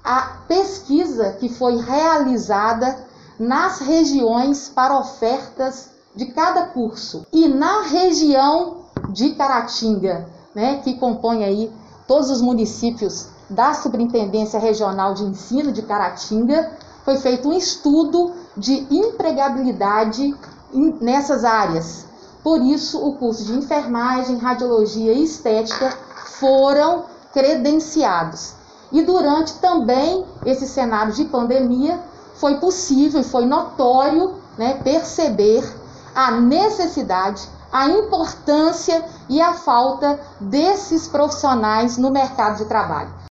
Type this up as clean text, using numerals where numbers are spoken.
a pesquisa que foi realizada nas regiões para ofertas de cada curso. E na região de Caratinga, né, que compõe aí todos os municípios da Superintendência Regional de Ensino de Caratinga, foi feito um estudo de empregabilidade nessas áreas. Por isso, o curso de enfermagem, radiologia e estética foram credenciados. E durante também esse cenário de pandemia, foi possível e foi notório, né, perceber a necessidade, a importância e a falta desses profissionais no mercado de trabalho.